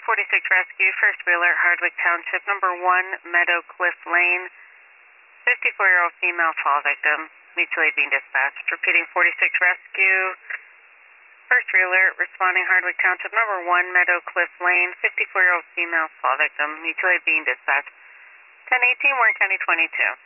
46 Rescue, first wheeler, Hardwick Township, number 1, Meadow Cliff Lane. 54-year-old female fall victim, mutually being dispatched. Repeating 46 Rescue, first wheeler, responding Hardwick Township, number 1, Meadow Cliff Lane. 54-year-old female fall victim, mutually being dispatched. 1018, Warren County 22.